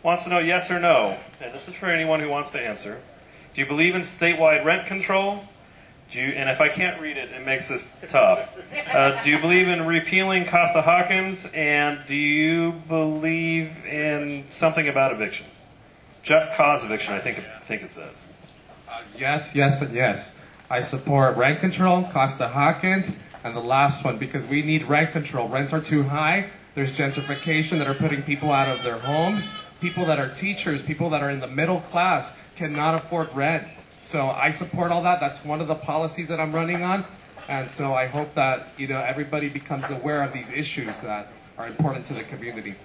wants to know yes or no, and this is for anyone who wants to answer. Do you believe in statewide rent control? And if I can't read it, it makes this tough. Do you believe in repealing Costa-Hawkins? And do you believe in something about eviction? Just cause eviction, I think it says. Yes, yes, and yes. I support rent control, Costa-Hawkins, and the last one, because we need rent control. Rents are too high. There's gentrification that are putting people out of their homes. People that are teachers, people that are in the middle class cannot afford rent. So I support all that. That's one of the policies that I'm running on. And so I hope that, everybody becomes aware of these issues that are important to the community.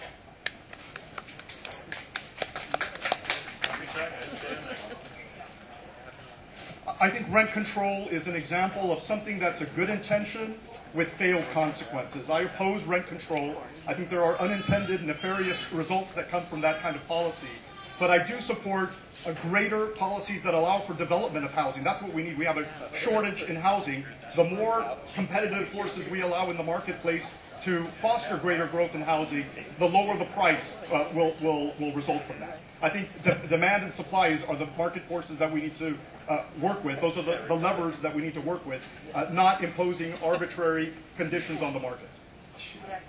I think rent control is an example of something that's a good intention with failed consequences. I oppose rent control. I think there are unintended nefarious results that come from that kind of policy. But I do support greater policies that allow for development of housing. That's what we need. We have a shortage in housing. The more competitive forces we allow in the marketplace to foster greater growth in housing, the lower the price will result from that. I think the demand and supply are the market forces that we need to work with. Those are the levers that we need to work with, not imposing arbitrary conditions on the market. Yes.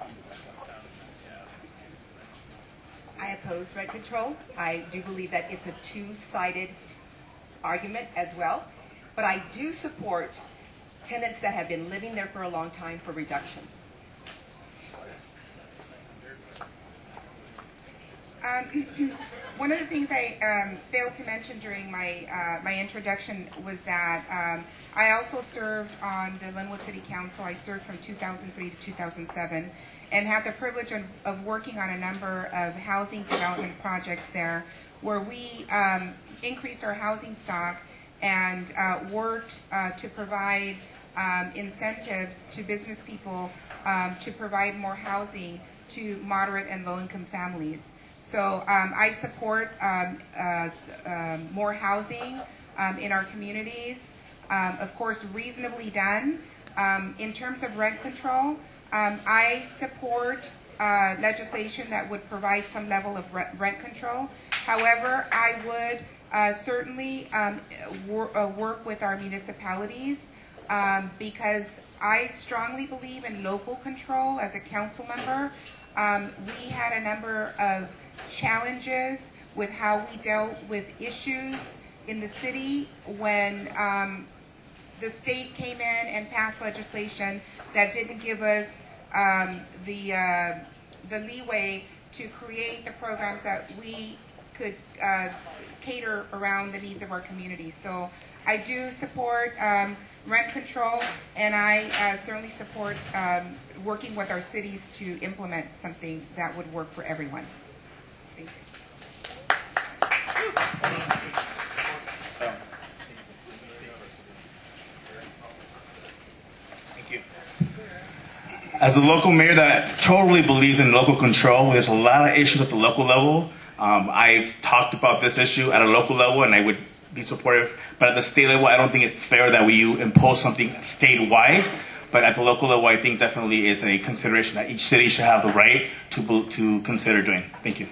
I oppose rent control. I do believe that it's a two-sided argument as well. But I do support tenants that have been living there for a long time for reduction. One of the things I failed to mention during my introduction was that I also served on the Linwood City Council. I served from 2003 to 2007 and had the privilege of working on a number of housing development projects there where we increased our housing stock and worked to provide incentives to business people to provide more housing to moderate and low-income families. So I support more housing in our communities, of course reasonably done. In terms of rent control, I support legislation that would provide some level of rent control. However, I would certainly work with our municipalities because I strongly believe in local control as a council member. We had a number of challenges with how we dealt with issues in the city when the state came in and passed legislation that didn't give us the leeway to create the programs that we could cater around the needs of our community. So I do support rent control, and I certainly support working with our cities to implement something that would work for everyone. Thank you. Thank you. As a local mayor that totally believes in local control, there's a lot of issues at the local level. I've talked about this issue at a local level, and I would be supportive. But at the state level, I don't think it's fair that we impose something statewide. But at the local level, I think definitely is a consideration that each city should have the right to consider doing. Thank you.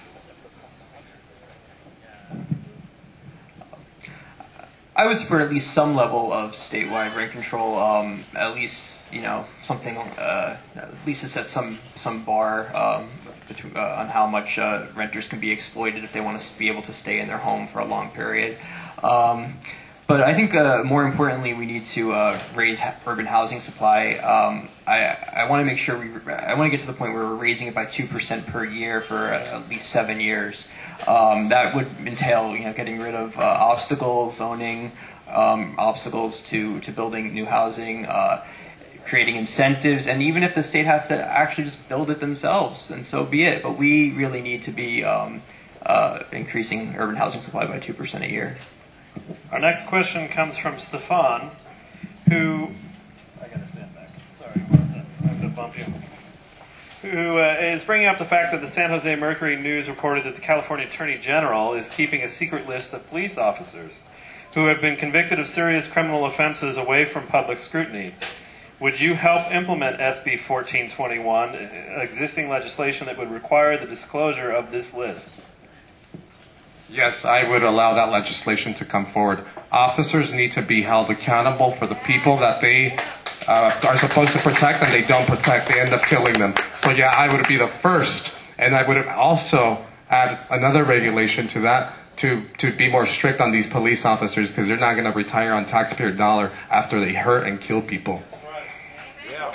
I would support at least some level of statewide rent control. At least something. At least to set some bar on how much renters can be exploited if they want to be able to stay in their home for a long period. But I think more importantly, we need to raise urban housing supply. I want to make sure I want to get to the point where we're raising it by 2% per year for at least 7 years. That would entail, getting rid of obstacles, zoning, obstacles to building new housing, creating incentives, and even if the state has to actually just build it themselves, and so be it. But we really need to be increasing urban housing supply by 2% a year. Our next question comes from Stefan, who I gotta stand back. Sorry, I have to bump you. Who is bringing up the fact that the San Jose Mercury News reported that the California Attorney General is keeping a secret list of police officers who have been convicted of serious criminal offenses away from public scrutiny. Would you help implement SB 1421, existing legislation that would require the disclosure of this list? Yes, I would allow that legislation to come forward. Officers need to be held accountable for the people that they are supposed to protect and they don't protect. They end up killing them. So yeah, I would be the first, and I would also add another regulation to that to be more strict on these police officers, because they're not going to retire on taxpayer dollar after they hurt and kill people. Yeah.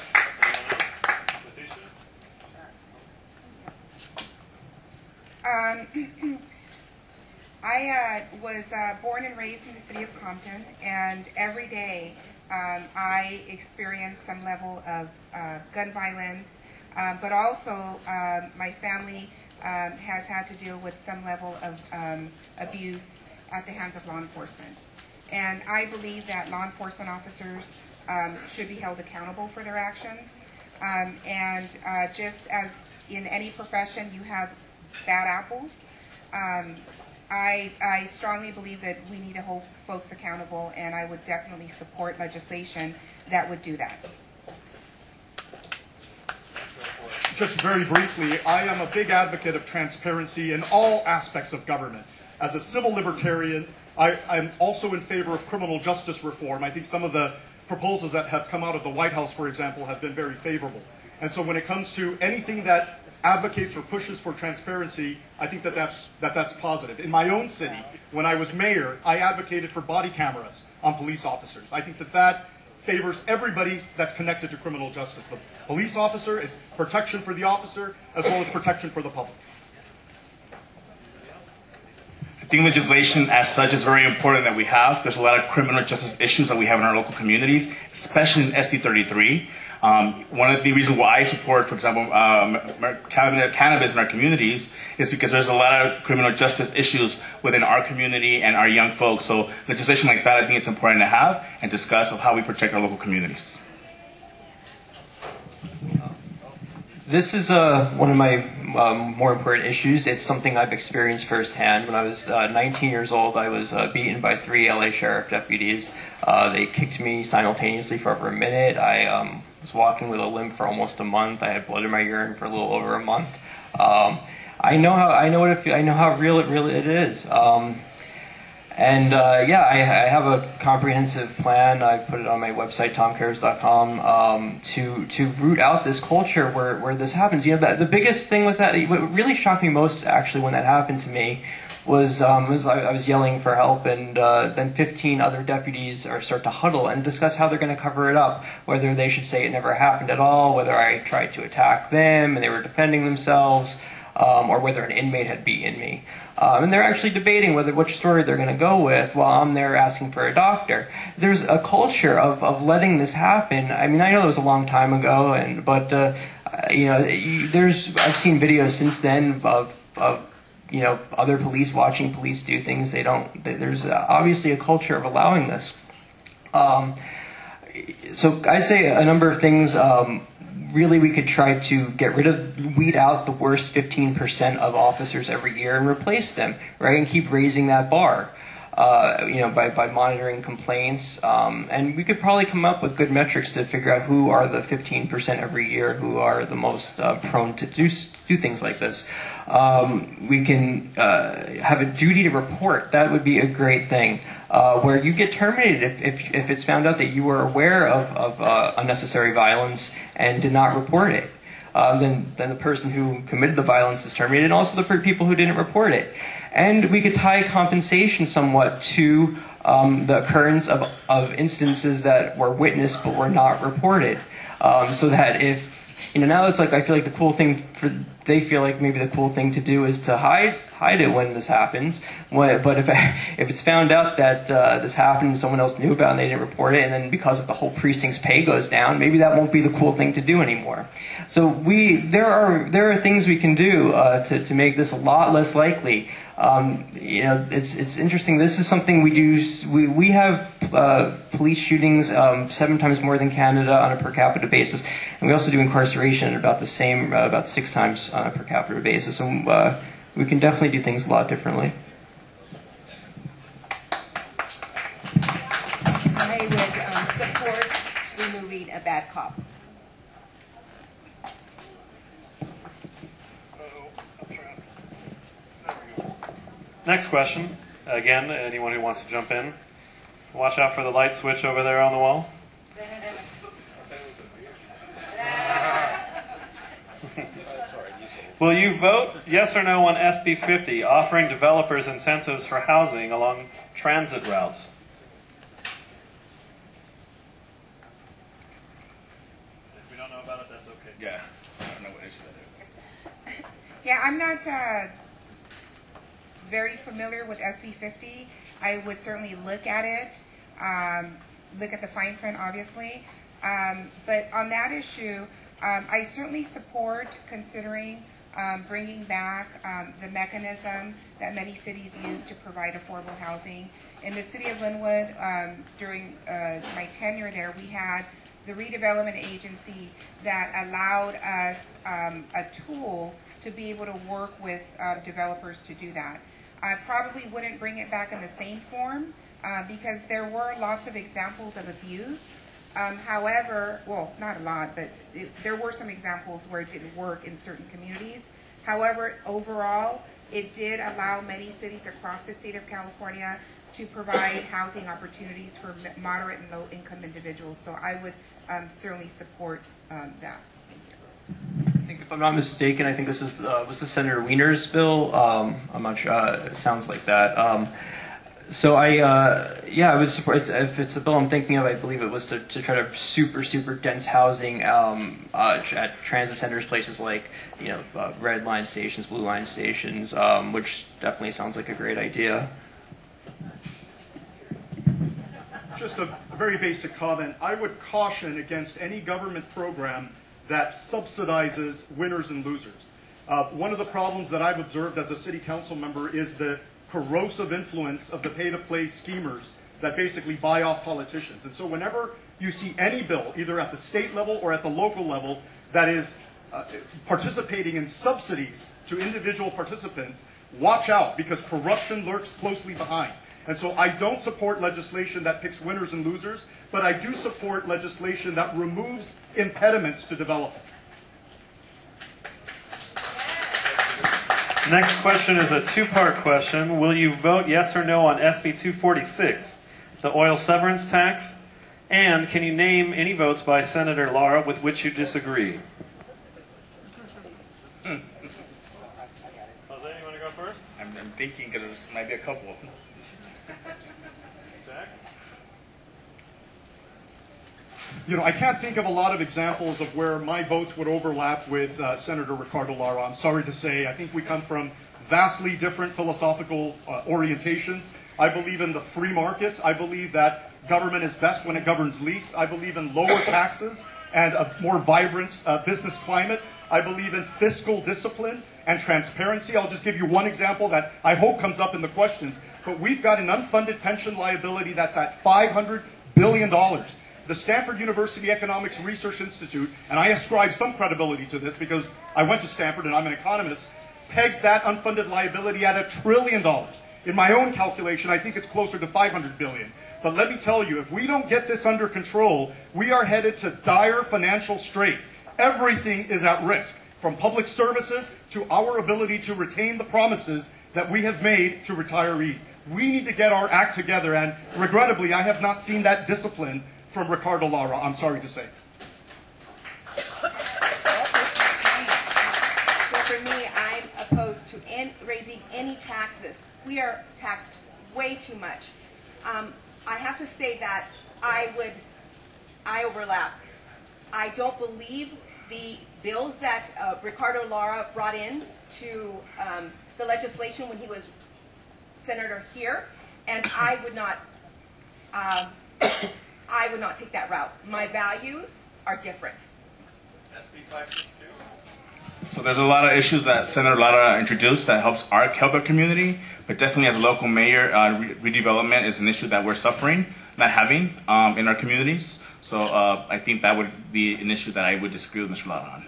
I was born and raised in the city of Compton, and every day I experience some level of gun violence, but also my family has had to deal with some level of abuse at the hands of law enforcement. And I believe that law enforcement officers should be held accountable for their actions. And just as in any profession, you have bad apples. I strongly believe that we need to hold folks accountable, and I would definitely support legislation that would do that. Just very briefly, I am a big advocate of transparency in all aspects of government. As a civil libertarian, I'm also in favor of criminal justice reform. I think some of the proposals that have come out of the White House, for example, have been very favorable. And so when it comes to anything that advocates or pushes for transparency, I think that's positive. In my own city, when I was mayor, I advocated for body cameras on police officers. I think that favors everybody that's connected to criminal justice. The police officer, it's protection for the officer, as well as protection for the public. I think legislation as such is very important that we have. There's a lot of criminal justice issues that we have in our local communities, especially in SD 33. One of the reasons why I support, for example, cannabis in our communities is because there's a lot of criminal justice issues within our community and our young folks. So legislation like that, I think it's important to have and discuss of how we protect our local communities. This is one of my more important issues. It's something I've experienced firsthand. When I was 19 years old, I was beaten by 3 LA sheriff deputies. They kicked me simultaneously for over a minute. I was walking with a limp for almost a month. I had blood in my urine for a little over a month. I know how real it is. I have a comprehensive plan. I've put it on my website, tomcares.com, to root out this culture where this happens. You know, the biggest thing with that, what really shocked me most actually when that happened to me was I was yelling for help, and then 15 other deputies start to huddle and discuss how they're going to cover it up, whether they should say it never happened at all, whether I tried to attack them and they were defending themselves, or whether an inmate had beaten me. And they're actually debating which story they're going to go with while I'm there asking for a doctor. There's a culture of letting this happen. I mean, I know it was a long time ago, but I've seen videos since then of other police watching police do things they don't. There's obviously a culture of allowing this. So I'd say a number of things. Really, we could try to weed out the worst 15% of officers every year and replace them, right? And keep raising that bar, by monitoring complaints. And we could probably come up with good metrics to figure out who are the 15% every year who are the most prone to do things like this. We can have a duty to report. That would be a great thing. Where you get terminated if it's found out that you were aware of unnecessary violence and did not report it. Then the person who committed the violence is terminated, and also the people who didn't report it. And we could tie compensation somewhat to the occurrence of instances that were witnessed but were not reported. So that if, now it's like I feel like the cool thing they feel like maybe the cool thing to do is to hide it when this happens. But if it's found out that this happened and someone else knew about it and they didn't report it, and then because of the whole precinct's pay goes down, maybe that won't be the cool thing to do anymore. So there are things we can do to make this a lot less likely. It's interesting. This is something we do. We have police shootings 7 times more than Canada on a per capita basis, and we also do incarceration at about the same, about 6 times on a per capita basis. And we can definitely do things a lot differently. I would support removing a bad cop. Next question. Again, anyone who wants to jump in. Watch out for the light switch over there on the wall. Will you vote yes or no on SB 50, offering developers incentives for housing along transit routes? If we don't know about it, that's okay. Yeah, I don't know what issue that is. Yeah, I'm not very familiar with SB 50. I would certainly look at it, look at the fine print, obviously. But on that issue, I certainly support considering bringing back the mechanism that many cities use to provide affordable housing. In the city of Linwood, during my tenure there, we had the redevelopment agency that allowed us a tool to be able to work with developers to do that. I probably wouldn't bring it back in the same form because there were lots of examples of abuse. However, well, not a lot, but there were some examples where it didn't work in certain communities. However, overall, it did allow many cities across the state of California to provide housing opportunities for moderate and low income individuals. So I would certainly support that. I think if I'm not mistaken, I think this is was this Senator Wiener's bill. I'm not sure. It sounds like that. So I would support. If it's the bill I'm thinking of, I believe it was to try to super dense housing at transit centers, places like red line stations, blue line stations, which definitely sounds like a great idea. Just a very basic comment. I would caution against any government program that subsidizes winners and losers. One of the problems that I've observed as a city council member is the corrosive influence of the pay-to-play schemers that basically buy off politicians. And so whenever you see any bill, either at the state level or at the local level, that is participating in subsidies to individual participants, watch out, because corruption lurks closely behind. And so I don't support legislation that picks winners and losers, but I do support legislation that removes impediments to development. Next question is a two-part question. Will you vote yes or no on SB 246, the oil severance tax? And can you name any votes by Senator Lara with which you disagree? Hmm. Jose, you want to go first? I'm thinking because there might be a couple. Jack? I can't think of a lot of examples of where my votes would overlap with Senator Ricardo Lara. I'm sorry to say. I think we come from vastly different philosophical orientations. I believe in the free market. I believe that government is best when it governs least. I believe in lower taxes and a more vibrant business climate. I believe in fiscal discipline and transparency. I'll just give you one example that I hope comes up in the questions. But we've got an unfunded pension liability that's at $500 billion. The Stanford University Economics Research Institute, and I ascribe some credibility to this because I went to Stanford and I'm an economist, pegs that unfunded liability at $1 trillion. In my own calculation, I think it's closer to $500 billion. But let me tell you, if we don't get this under control, we are headed to dire financial straits. Everything is at risk, from public services to our ability to retain the promises that we have made to retirees. We need to get our act together, and regrettably, I have not seen that discipline from Ricardo Lara, I'm sorry to say. So for me, I'm opposed to raising any taxes. We are taxed way too much. I have to say that I overlap. I don't believe the bills that Ricardo Lara brought in to the legislation when he was senator here, and I would not take that route. My values are different. SB 562. So there's a lot of issues that Senator Lara introduced that help our community, but definitely as a local mayor, redevelopment is an issue that we're suffering, not having in our communities. So I think that would be an issue that I would disagree with Mr. Lara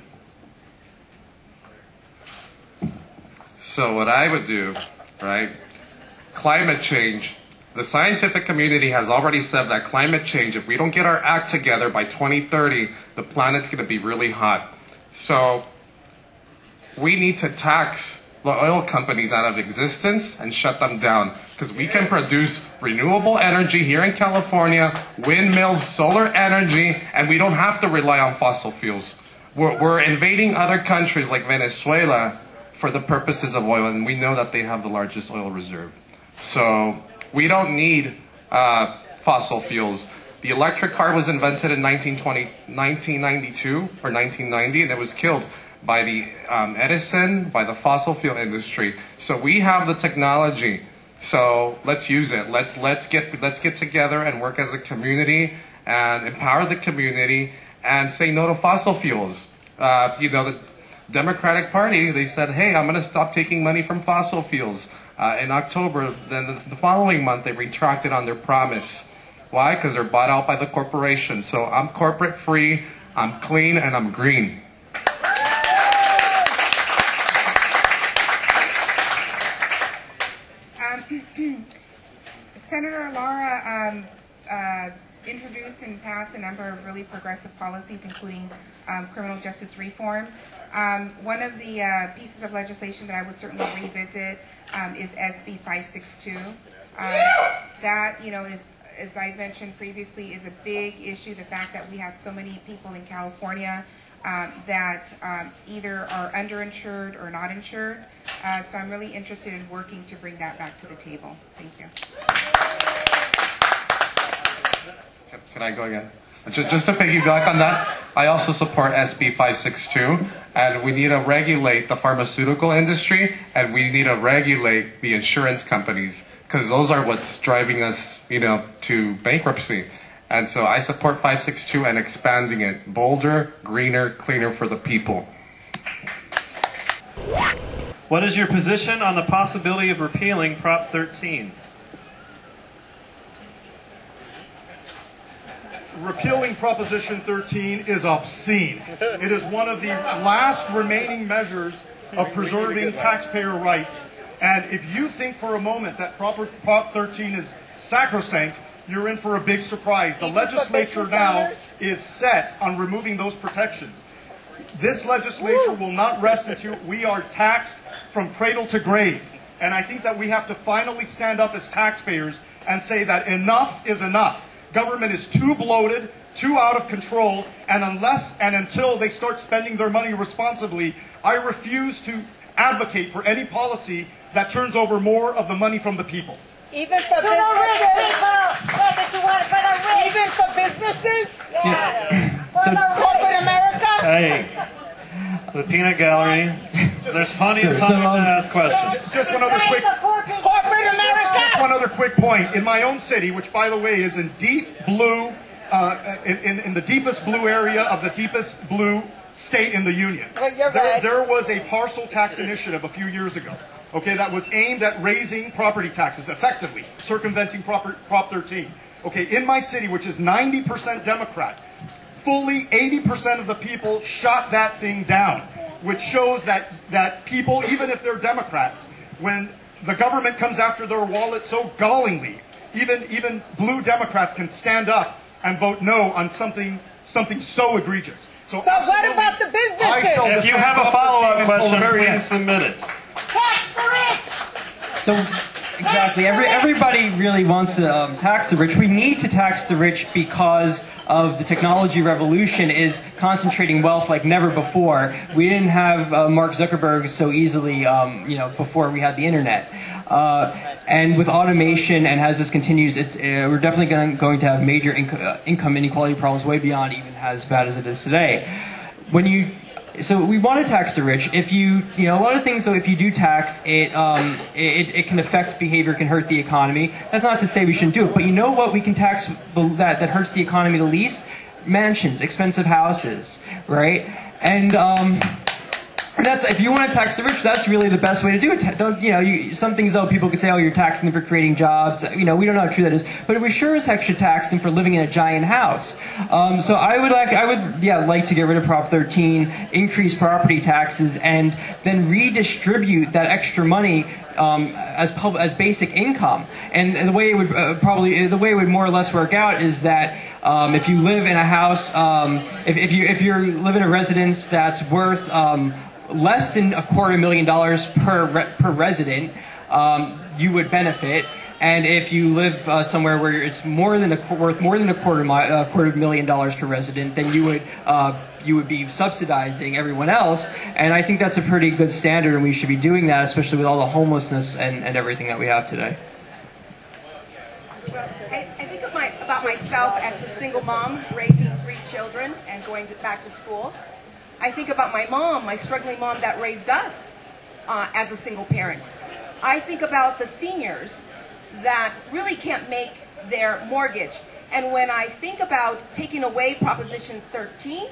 on. So what I would do, right, climate change, the scientific community has already said that climate change, if we don't get our act together by 2030, the planet's going to be really hot. So we need to tax the oil companies out of existence and shut them down. Because we can produce renewable energy here in California, windmills, solar energy, and we don't have to rely on fossil fuels. We're invading other countries like Venezuela for the purposes of oil, and we know that they have the largest oil reserve. So we don't need fossil fuels. The electric car was invented in 1992 or 1990, and it was killed by the Edison, by the fossil fuel industry. So we have the technology. So let's use it. Let's get together and work as a community and empower the community and say no to fossil fuels. The Democratic Party, they said, hey, I'm going to stop taking money from fossil fuels. In October, then the following month, they retracted on their promise. Why? Because they're bought out by the corporations. So I'm corporate free, I'm clean, and I'm green. Senator Lara introduced and passed a number of really progressive policies, including criminal justice reform. One of the pieces of legislation that I would certainly revisit is SB 562. That, is, as I mentioned previously, is a big issue. The fact that we have so many people in California that either are underinsured or not insured. So I'm really interested in working to bring that back to the table. Thank you. Can I go again? Just to piggyback on that, I also support SB 562, and we need to regulate the pharmaceutical industry, and we need to regulate the insurance companies, because those are what's driving us, to bankruptcy. And so I support 562 and expanding it. Bolder, greener, cleaner for the people. What is your position on the possibility of repealing Prop 13? Repealing Proposition 13 is obscene. It is one of the last remaining measures of preserving taxpayer rights. And if you think for a moment that Prop 13 is sacrosanct, you're in for a big surprise. The legislature now is set on removing those protections. This legislature will not rest until we are taxed from cradle to grave. And I think that we have to finally stand up as taxpayers and say that enough is enough. Government is too bloated, too out of control, and unless and until they start spending their money responsibly, I refuse to advocate for any policy that turns over more of the money from the people. Even for businesses? Even for businesses? Yeah. Corporate America? Hey, the peanut gallery. There's plenty of time to ask questions. Just one other quick... Corporate America? Just one other quick point. In my own city, which by the way is in deep blue, in the deepest blue area of the deepest blue state in the union, there was a parcel tax initiative a few years ago. Okay, that was aimed at raising property taxes effectively, circumventing Prop 13. Okay, in my city, which is 90% Democrat, fully 80% of the people shot that thing down, which shows that people, even if they're Democrats, when the government comes after their wallet so gallingly, even blue Democrats can stand up and vote no on something so egregious. So but what about the businesses? If you have a follow-up question, please submit it. Tax the rich! So, exactly. Everybody really wants to tax the rich. We need to tax the rich because of the technology revolution is concentrating wealth like never before. We didn't have Mark Zuckerberg so easily, before we had the internet. And with automation, and as this continues, we're definitely going to have major income inequality problems way beyond even as bad as it is today. So we want to tax the rich. If a lot of things though, if you do tax it, it can affect behavior, can hurt the economy. That's not to say we shouldn't do it, but you know what we can tax that hurts the economy the least? Mansions, expensive houses, right? And that's, if you want to tax the rich, that's really the best way to do it. Some things though, people could say, oh, you're taxing them for creating jobs. We don't know how true that is, but we sure as heck should tax them for living in a giant house. So I would like to get rid of Prop 13, increase property taxes, and then redistribute that extra money as basic income. And the way it would more or less work out is that if you live in a house, if you live in a residence that's worth less than $250,000 per resident, you would benefit. And if you live somewhere where it's worth more than $250,000 per resident, then you would be subsidizing everyone else. And I think that's a pretty good standard, and we should be doing that, especially with all the homelessness and everything that we have today. Well, I think about myself as a single mom raising 3 children and going back to school. I think about my mom, my struggling mom that raised us as a single parent. I think about the seniors that really can't make their mortgage. And when I think about taking away Proposition 14,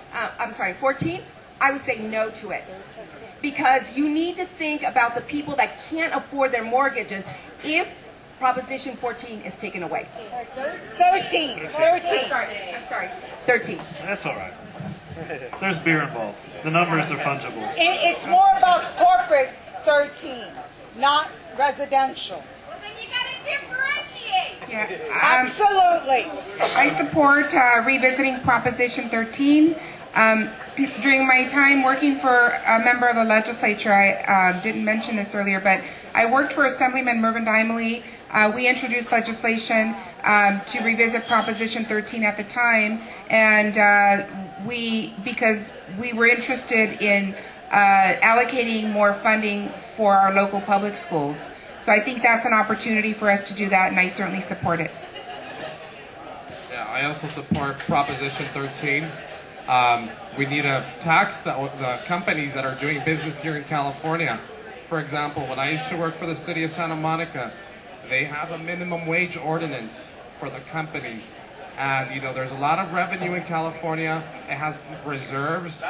I would say no to it. Because you need to think about the people that can't afford their mortgages if Proposition 14 is taken away. 13. I'm sorry. 13. That's all right. There's beer involved. The numbers are fungible. It's more about corporate 13, not residential. Well, then you gotta differentiate. Yeah, Absolutely. I support revisiting Proposition 13. During my time working for a member of the legislature, I didn't mention this earlier, but I worked for Assemblyman Mervyn Dimely. We introduced legislation to revisit Proposition 13 at the time, and because we were interested in allocating more funding for our local public schools. So I think that's an opportunity for us to do that, and I certainly support it. Yeah, I also support Proposition 13. We need to tax the companies that are doing business here in California. For example, when I used to work for the city of Santa Monica, they have a minimum wage ordinance for the companies. And, there's a lot of revenue in California. It has reserves.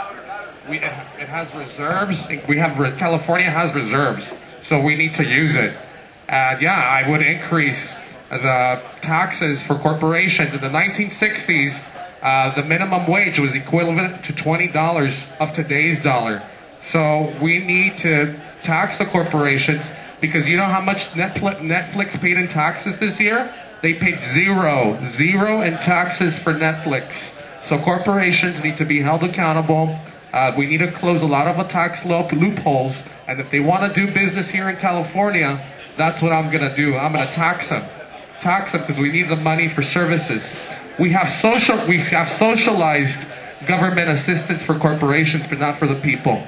California has reserves. So we need to use it. And yeah, I would increase the taxes for corporations. In the 1960s, the minimum wage was equivalent to $20 of today's dollar. So we need to tax the corporations, because you know how much Netflix paid in taxes this year? They paid zero in taxes for Netflix. So corporations need to be held accountable. We need to close a lot of the tax loopholes. And if they want to do business here in California, that's what I'm going to do. I'm going to tax them. Tax them, because we need the money for services. We have socialized government assistance for corporations, but not for the people.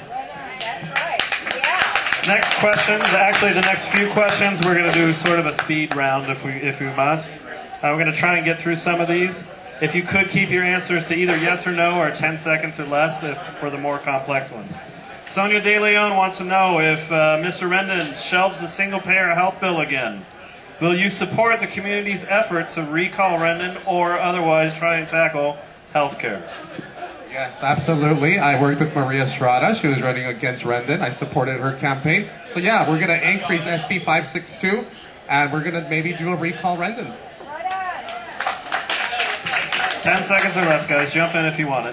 Next questions. Actually, the next few questions, we're going to do sort of a speed round if we must. We're going to try and get through some of these. If you could keep your answers to either yes or no, or 10 seconds or less for the more complex ones. Sonia De Leon wants to know if Mr. Rendon shelves the single-payer health bill again. Will you support the community's effort to recall Rendon or otherwise try and tackle health care? Yes, absolutely. I worked with Maria Estrada. She was running against Rendon. I supported her campaign. So yeah, we're going to increase SB 562, and we're going to maybe do a recall Rendon. 10 seconds or less, guys. Jump in if you want it.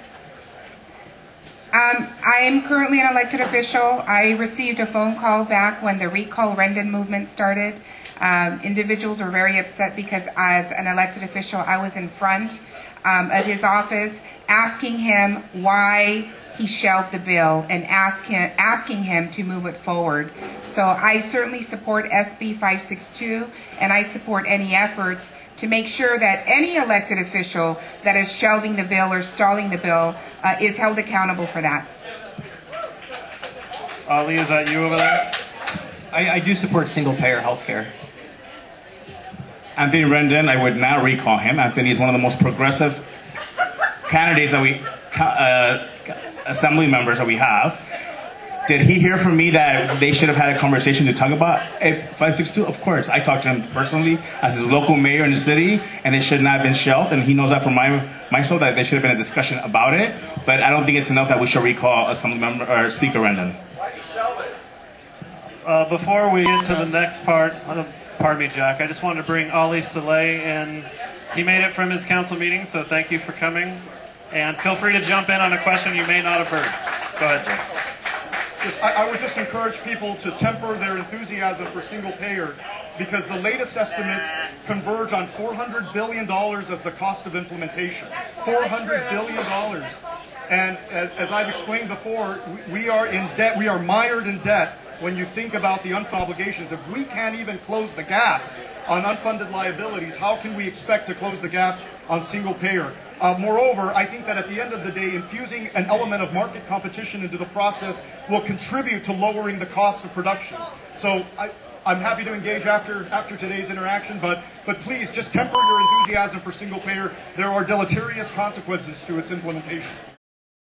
I am currently an elected official. I received a phone call back when the Recall Rendon movement started. Individuals were very upset because as an elected official, I was in front of his office asking him why he shelved the bill and asking him to move it forward. So I certainly support SB 562, and I support any efforts to make sure that any elected official that is shelving the bill or stalling the bill is held accountable for that. Ali, is that you over there? I do support single-payer health care. Anthony Rendon, I would not recall him. Anthony is one of the most progressive candidates that assembly members that we have. Did he hear from me that they should have had a conversation to talk about 562? Of course. I talked to him personally as his local mayor in the city, and it should not have been shelved. And he knows that from myself that there should have been a discussion about it. But I don't think it's enough that we should recall assembly member or Speaker Rendon. Why'd you shelve it? Before we get to the next part, pardon me, Jack, I just wanted to bring Ali Saleh in. He made it from his council meeting, so thank you for coming. And feel free to jump in on a question you may not have heard. Go ahead, Jack. I would just encourage people to temper their enthusiasm for single payer, because the latest estimates converge on $400 billion as the cost of implementation. $400 billion. And as I've explained before, we are in debt. We are mired in debt when you think about the unfunded obligations. If we can't even close the gap on unfunded liabilities, how can we expect to close the gap on single payer? Moreover, I think that at the end of the day, infusing an element of market competition into the process will contribute to lowering the cost of production. So I'm happy to engage after today's interaction, but please just temper your enthusiasm for single payer. There are deleterious consequences to its implementation.